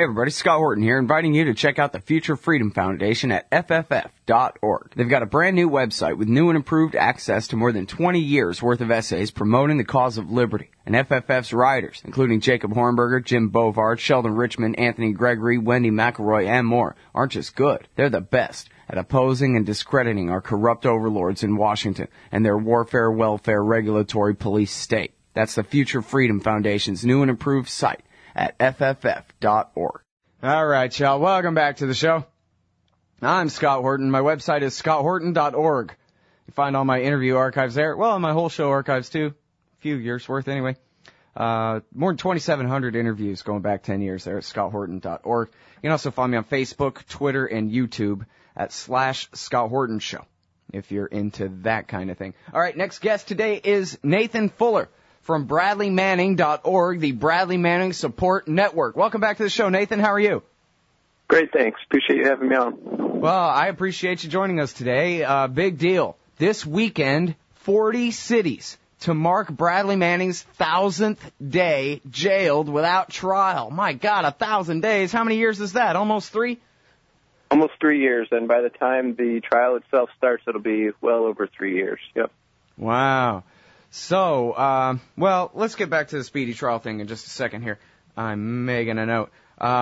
Hey everybody, Scott Horton here, inviting you to check out the Future Freedom Foundation at FFF.org. They've got a brand new website with new and improved access to more than 20 years worth of essays promoting the cause of liberty. And FFF's writers, including Jacob Hornberger, Jim Bovard, Sheldon Richmond, Anthony Gregory, Wendy McElroy, and more, aren't just good. They're the best at opposing and discrediting our corrupt overlords in Washington and their warfare, welfare, regulatory police state. That's the Future Freedom Foundation's new and improved site at FFF.org. All right, y'all. Welcome back to the show. I'm Scott Horton. My website is scotthorton.org. You find all my interview archives there. Well, and my whole show archives, too. A few years worth, anyway. More than 2,700 interviews going back 10 years there at scotthorton.org. You can also find me on Facebook, Twitter, and YouTube at /Scott Horton Show, if you're into that kind of thing. All right, next guest today is Nathan Fuller from BradleyManning.org, the Bradley Manning Support Network. Welcome back to the show, Nathan. How are you? Great, thanks. Appreciate you having me on. Well, I appreciate you joining us today. Big deal. This weekend, 40 cities to mark Bradley Manning's 1,000th day jailed without trial. My God, 1,000 days. How many years is that? Almost 3? Almost 3 years, and by the time the trial itself starts, it'll be well over 3 years. Yep. Wow. So, well, let's get back to the speedy trial thing in just a second here. I'm making a note.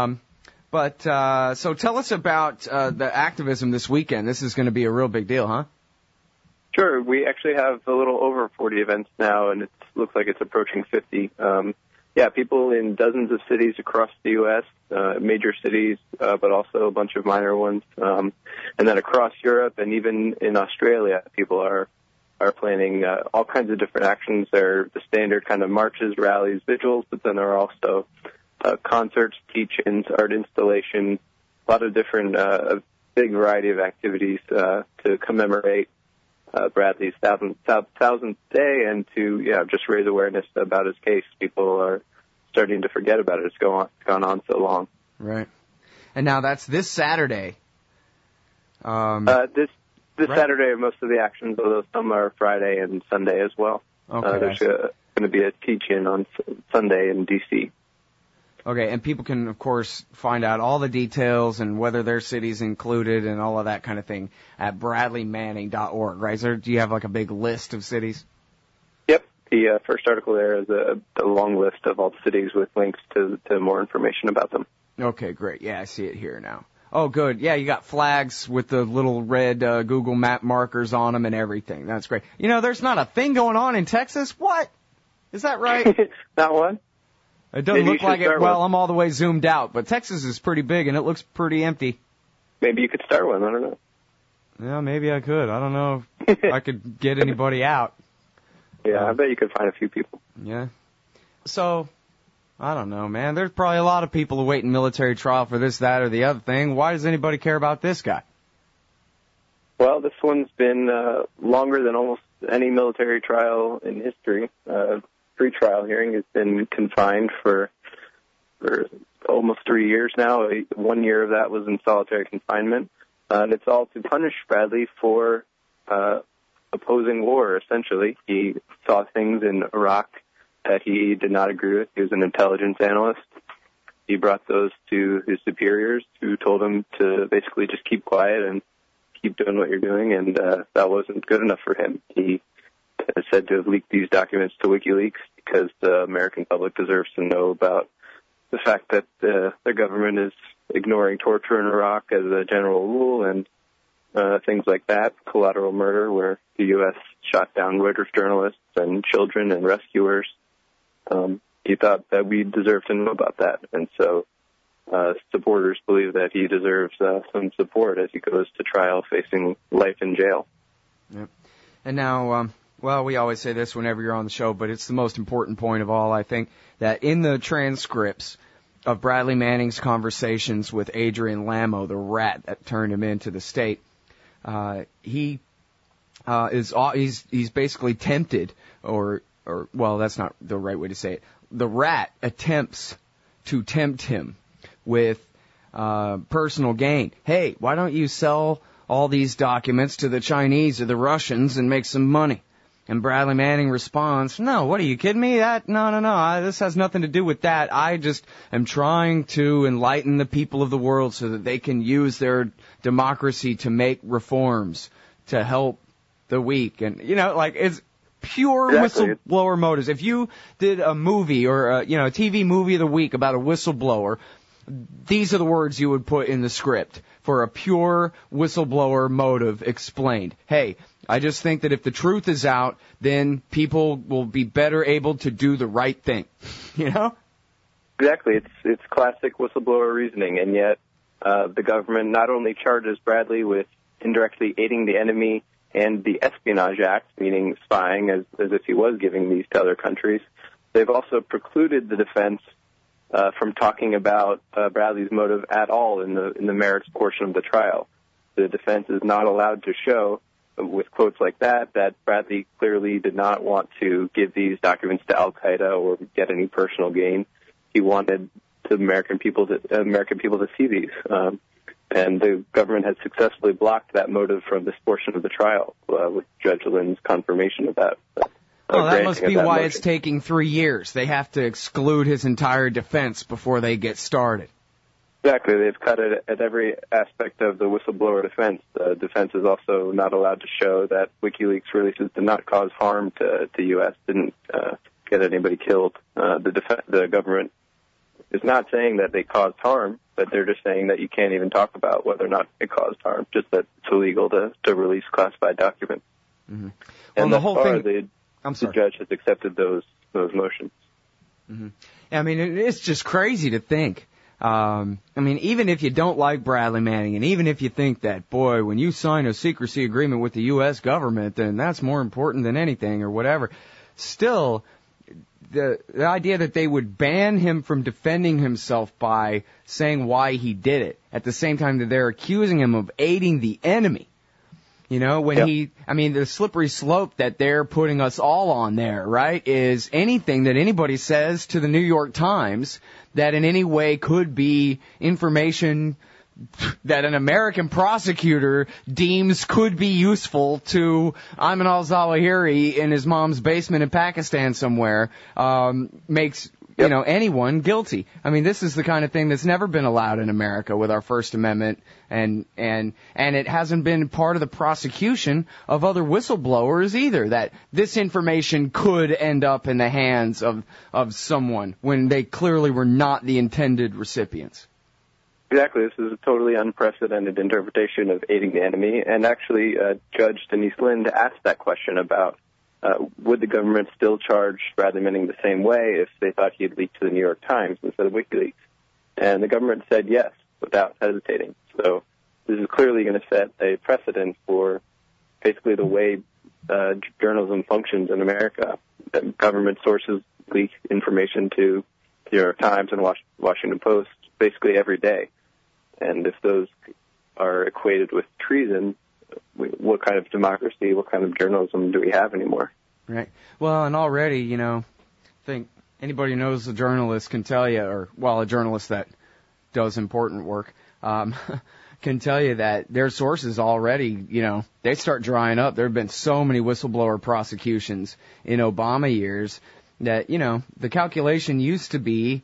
So tell us about the activism this weekend. This is going to be a real big deal, huh? Sure. We actually have a little over 40 events now, and it looks like it's approaching 50. People in dozens of cities across the U.S., major cities, but also a bunch of minor ones. And then across Europe and even in Australia, people are planning all kinds of different actions. There are the standard kind of marches, rallies, vigils, but then there are also concerts, teach-ins, art installations, a lot of different, big variety of activities to commemorate Bradley's 1,000th day and to just raise awareness about his case. People are starting to forget about it. It's gone on so long. Right. And now that's this Saturday. This Saturday are most of the actions, although some are Friday and Sunday as well. Okay. There's going to be a teach-in on Sunday in D.C. Okay, and people can, of course, find out all the details and whether their city's included and all of that kind of thing at BradleyManning.org, right? Do you have like a big list of cities? Yep. The first article there is a long list of all the cities with links to more information about them. Okay, great. Yeah, I see it here now. Oh, good. Yeah, you got flags with the little red Google Map markers on them and everything. That's great. You know, there's not a thing going on in Texas? What? Is that right? Not one? It doesn't look like it. Well, I'm all the way zoomed out, but Texas is pretty big, and it looks pretty empty. Maybe you could start one. I don't know. Yeah, maybe I could. I don't know if I could get anybody out. Yeah, I bet you could find a few people. Yeah. So, I don't know, man. There's probably a lot of people awaiting military trial for this, that, or the other thing. Why does anybody care about this guy? Well, this one's been longer than almost any military trial in history. Pre-trial hearing has been confined for almost 3 years now. 1 year of that was in solitary confinement. And it's all to punish Bradley for opposing war, essentially. He saw things in Iraq that he did not agree with. He was an intelligence analyst. He brought those to his superiors, who told him to basically just keep quiet and keep doing what you're doing, and that wasn't good enough for him. He is said to have leaked these documents to WikiLeaks because the American public deserves to know about the fact that their government is ignoring torture in Iraq as a general rule and things like that, collateral murder, where the U.S. shot down Reuters journalists and children and rescuers. He thought that we deserved to know about that, and so supporters believe that he deserves some support as he goes to trial facing life in jail. Yep. And now, well, we always say this whenever you're on the show, but it's the most important point of all, I think, that in the transcripts of Bradley Manning's conversations with Adrian Lamo, the rat that turned him into the state, he's basically tempted, or well, that's not the right way to say it. The rat attempts to tempt him with personal gain. Hey, why don't you sell all these documents to the Chinese or the Russians and make some money? And Bradley Manning responds, no, what are you kidding me? No, this has nothing to do with that. I just am trying to enlighten the people of the world so that they can use their democracy to make reforms to help the weak. And, it's pure whistleblower motives. If you did a movie or, a TV movie of the week about a whistleblower, these are the words you would put in the script for a pure whistleblower motive explained. Hey, I just think that if the truth is out, then people will be better able to do the right thing. Exactly. It's classic whistleblower reasoning, and yet the government not only charges Bradley with indirectly aiding the enemy and the Espionage Act, meaning spying as if he was giving these to other countries, they've also precluded the defense from talking about Bradley's motive at all in the merits portion of the trial. The defense is not allowed to show, with quotes like that Bradley clearly did not want to give these documents to Al-Qaeda or get any personal gain. He wanted the American people to see these. And the government has successfully blocked that motive from this portion of the trial with Judge Lynn's confirmation of that. That must be why it's taking 3 years. They have to exclude his entire defense before they get started. Exactly. They've cut it at every aspect of the whistleblower defense. The defense is also not allowed to show that WikiLeaks releases did not cause harm to U.S., didn't get anybody killed. The government is not saying that they caused harm, but they're just saying that you can't even talk about whether or not it caused harm, just that it's illegal to release classified documents. Mm-hmm. And the whole thing... the judge has accepted those motions. Mm-hmm. I mean, it's just crazy to think. Even if you don't like Bradley Manning, and even if you think that, boy, when you sign a secrecy agreement with the U.S. government, then that's more important than anything or whatever, still, the idea that they would ban him from defending himself by saying why he did it, at the same time that they're accusing him of aiding the enemy. The slippery slope that they're putting us all on there, right, is anything that anybody says to the New York Times that in any way could be information that an American prosecutor deems could be useful to Ayman al-Zawahiri in his mom's basement in Pakistan somewhere, makes anyone guilty. I mean, this is the kind of thing that's never been allowed in America with our First Amendment, and it hasn't been part of the prosecution of other whistleblowers either, that this information could end up in the hands of someone when they clearly were not the intended recipients. Exactly. This is a totally unprecedented interpretation of aiding the enemy, and actually Judge Denise Lind asked that question about would the government still charge Bradley Manning the same way if they thought he had leaked to the New York Times instead of WikiLeaks? And the government said yes, without hesitating. So this is clearly going to set a precedent for basically the way journalism functions in America. Government sources leak information to the New York Times and Washington Post basically every day. And if those are equated with treason, what kind of democracy, what kind of journalism do we have anymore? Right. Well, and already, I think anybody who knows a journalist can tell you, a journalist that does important work, can tell you that their sources already, they start drying up. There have been so many whistleblower prosecutions in Obama years that, the calculation used to be,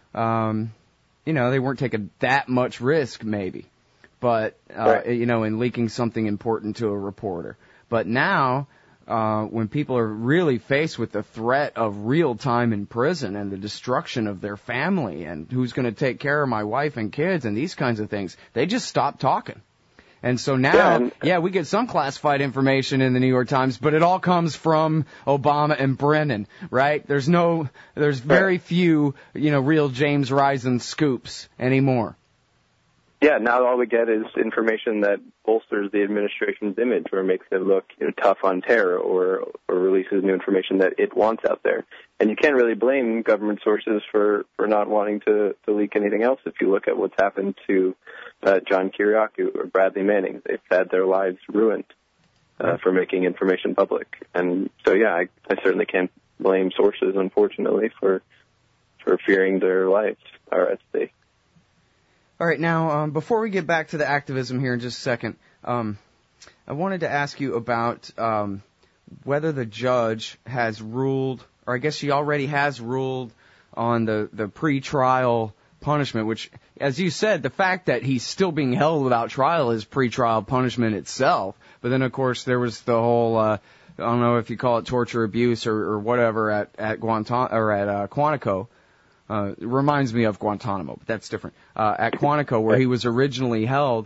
they weren't taking that much risk maybe. But, right. In leaking something important to a reporter. But now, when people are really faced with the threat of real time in prison and the destruction of their family and who's going to take care of my wife and kids and these kinds of things, they just stop talking. And so now, we get some classified information in the New York Times, but it all comes from Obama and Brennan, right? There's very few, real James Risen scoops anymore. Yeah, now all we get is information that bolsters the administration's image or makes it look tough on terror or releases new information that it wants out there. And you can't really blame government sources for not wanting to leak anything else if you look at what's happened to John Kiriakou or Bradley Manning. They've had their lives ruined for making information public. And so, I certainly can't blame sources, unfortunately, for fearing their lives are at stake. All right, now, before we get back to the activism here in just a second, I wanted to ask you about whether the judge has ruled, or I guess she already has ruled on the pre-trial punishment, which, as you said, the fact that he's still being held without trial is pre-trial punishment itself. But then, of course, there was the whole, I don't know if you call it torture, abuse, or whatever at Quantico. It reminds me of Guantanamo, but that's different. At Quantico, where he was originally held,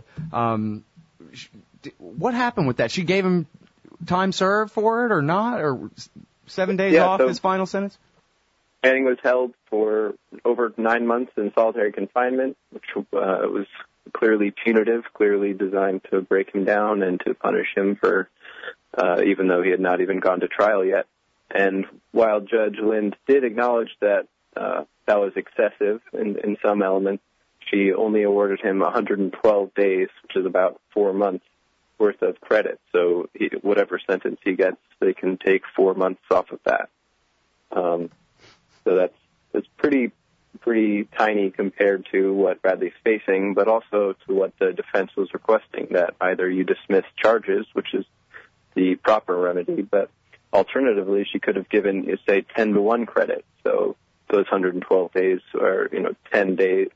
what happened with that? She gave him time served for it or not? Or 7 days off his final sentence? Manning was held for over 9 months in solitary confinement, which was clearly punitive, clearly designed to break him down and to punish him for, even though he had not even gone to trial yet. And while Judge Lind did acknowledge that that was excessive in some elements, she only awarded him 112 days, which is about 4 months worth of credit. So whatever sentence he gets, they can take 4 months off of that. So that's pretty tiny compared to what Bradley's facing, but also to what the defense was requesting, that either you dismiss charges, which is the proper remedy, but alternatively, she could have given, say, 10-to-1 credit. So those 112 days are, 10 days,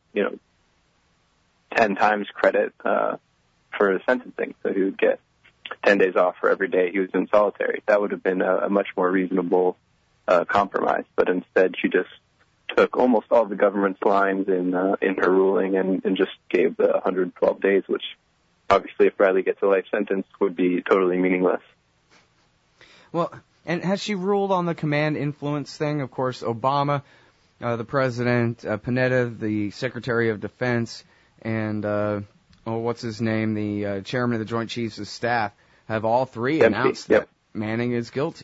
10 times credit for the sentencing. So he would get 10 days off for every day he was in solitary. That would have been a much more reasonable compromise. But instead, she just took almost all the government's lines in her ruling and just gave the 112 days, which obviously, if Bradley gets a life sentence, would be totally meaningless. Well, and has she ruled on the command influence thing? Of course, Obama, the president, Panetta, the Secretary of Defense, and what's his name, the chairman of the Joint Chiefs of Staff, have all three announced that Manning is guilty.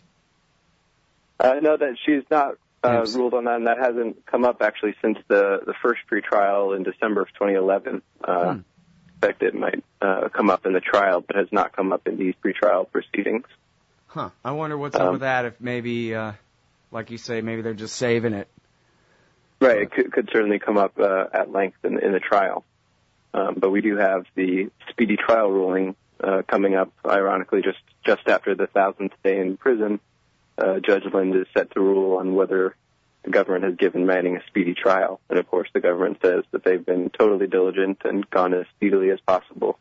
No, that she's not ruled on that, and that hasn't come up actually since the first pretrial in December of 2011. In fact, it might come up in the trial, but has not come up in these pretrial proceedings. Huh. I wonder what's up with that, if maybe, like you say, maybe they're just saving it. Right, it could certainly come up at length in the trial. But we do have the speedy trial ruling coming up, ironically, just after the 1,000th day in prison. Judge Lind is set to rule on whether the government has given Manning a speedy trial. And, of course, the government says that they've been totally diligent and gone as speedily as possible,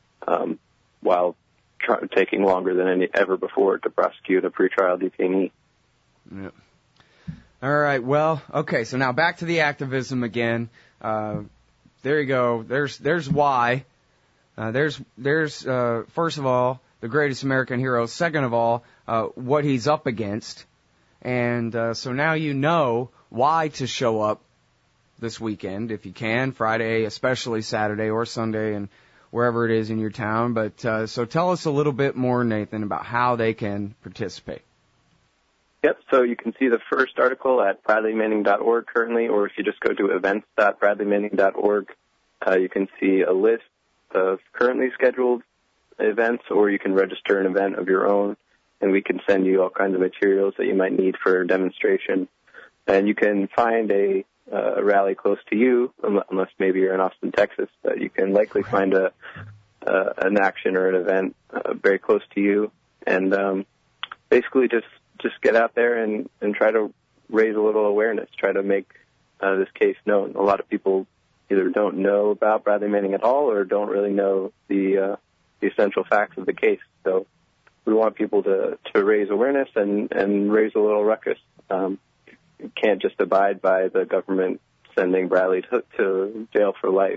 while taking longer than ever before to prosecute a pretrial detainee. Yep. All right, well, okay, so now back to the activism again. There you go. There's why. There's first of all, the greatest American hero. Second of all, what he's up against. And so now you know why to show up this weekend, if you can, Friday, especially Saturday or Sunday, and wherever it is in your town. But so tell us a little bit more, Nathan, about how they can participate. Yep, so you can see the first article at bradleymanning.org currently, or if you just go to events.bradleymanning.org, you can see a list of currently scheduled events, or you can register an event of your own, and we can send you all kinds of materials that you might need for a demonstration. And you can find a rally close to you, unless maybe you're in Austin, Texas, but you can likely find an action or an event very close to you, and basically just get out there and try to raise a little awareness, try to make this case known. A lot of people either don't know about Bradley Manning at all or don't really know the essential facts of the case. So we want people to raise awareness and raise a little ruckus. You can't just abide by the government sending Bradley to jail for life.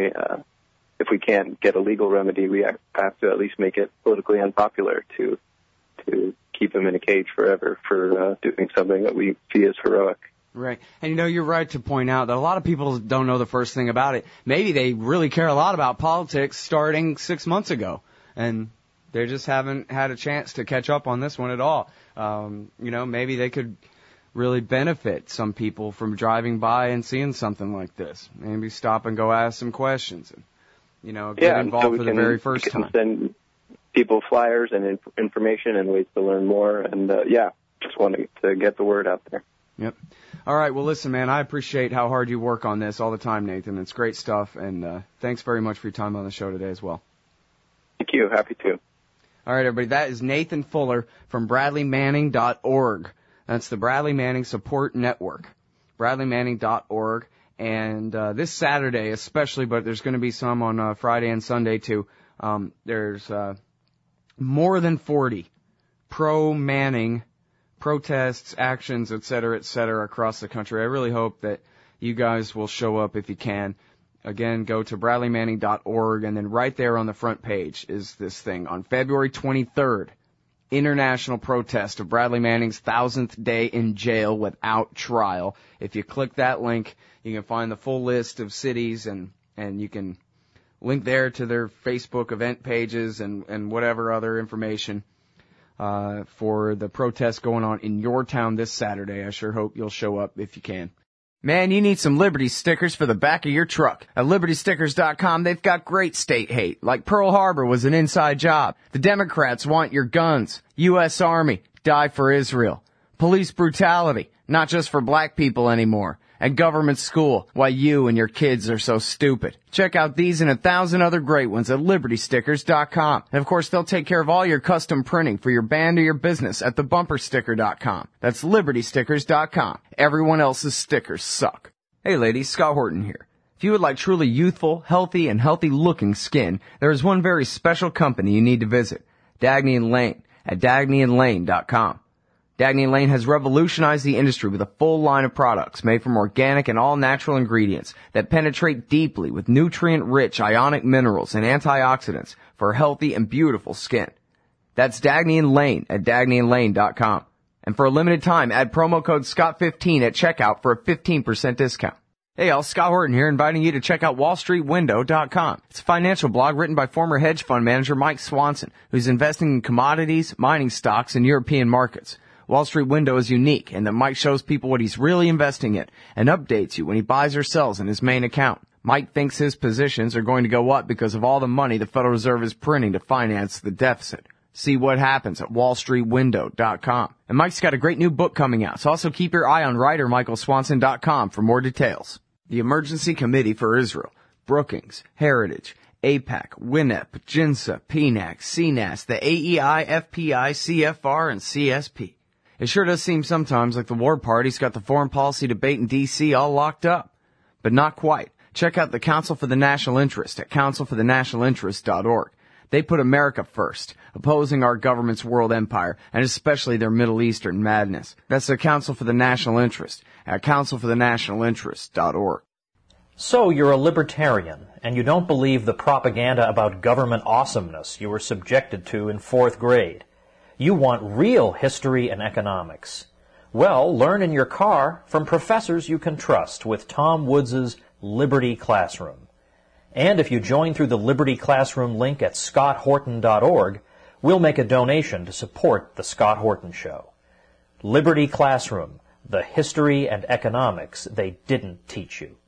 If we can't get a legal remedy, we have to at least make it politically unpopular to keep him in a cage forever for doing something that we see as heroic. Right. And, you're right to point out that a lot of people don't know the first thing about it. Maybe they really care a lot about politics starting 6 months ago, and they just haven't had a chance to catch up on this one at all. Maybe they could really benefit some people from driving by and seeing something like this. Maybe stop and go ask some questions and, get involved for the very first time. Send people flyers and information and ways to learn more. And, just wanting to get the word out there. Yep. All right. Well, listen, man, I appreciate how hard you work on this all the time, Nathan. It's great stuff. And thanks very much for your time on the show today as well. Thank you. Happy to. All right, everybody, that is Nathan Fuller from BradleyManning.org. That's the Bradley Manning Support Network, BradleyManning.org. And this Saturday especially, but there's going to be some on Friday and Sunday too, there's more than 40 pro-Manning protests, actions, et cetera, across the country. I really hope that you guys will show up if you can. Again, go to BradleyManning.org, and then right there on the front page is this thing. On February 23rd, international protest of Bradley Manning's 1,000th day in jail without trial. If you click that link, you can find the full list of cities, and you can link there to their Facebook event pages and whatever other information for the protest going on in your town this Saturday. I sure hope you'll show up if you can. Man, you need some Liberty stickers for the back of your truck. At LibertyStickers.com, they've got great state hate, like Pearl Harbor was an inside job. The Democrats want your guns. U.S. Army, die for Israel. Police brutality, not just for black people anymore. And government school, why you and your kids are so stupid. Check out these and 1,000 other great ones at LibertyStickers.com. And of course, they'll take care of all your custom printing for your band or your business at TheBumperSticker.com. That's LibertyStickers.com. Everyone else's stickers suck. Hey ladies, Scott Horton here. If you would like truly youthful, healthy, and healthy-looking skin, there is one very special company you need to visit. Dagny & Lane at DagnyandLane.com. Dagny & Lane has revolutionized the industry with a full line of products made from organic and all-natural ingredients that penetrate deeply with nutrient-rich ionic minerals and antioxidants for healthy and beautiful skin. That's Dagny & Lane at DagnyandLane.com. And for a limited time, add promo code SCOTT15 at checkout for a 15% discount. Hey y'all, Scott Horton here, inviting you to check out WallStreetWindow.com. It's a financial blog written by former hedge fund manager Mike Swanson, who's investing in commodities, mining stocks, and European markets. Wall Street Window is unique in that Mike shows people what he's really investing in and updates you when he buys or sells in his main account. Mike thinks his positions are going to go up because of all the money the Federal Reserve is printing to finance the deficit. See what happens at WallStreetWindow.com. And Mike's got a great new book coming out, so also keep your eye on WriterMichaelSwanson.com for more details. The Emergency Committee for Israel, Brookings, Heritage, AIPAC, WINEP, JINSA, PNAC, CNAS, the AEI, FPI, CFR, and CSP. It sure does seem sometimes like the war party's got the foreign policy debate in D.C. all locked up. But not quite. Check out the Council for the National Interest at councilforthenationalinterest.org. They put America first, opposing our government's world empire, and especially their Middle Eastern madness. That's the Council for the National Interest at councilforthenationalinterest.org. So you're a libertarian, and you don't believe the propaganda about government awesomeness you were subjected to in 4th grade. You want real history and economics. Well, learn in your car from professors you can trust with Tom Woods' Liberty Classroom. And if you join through the Liberty Classroom link at scotthorton.org, we'll make a donation to support The Scott Horton Show. Liberty Classroom, the history and economics they didn't teach you.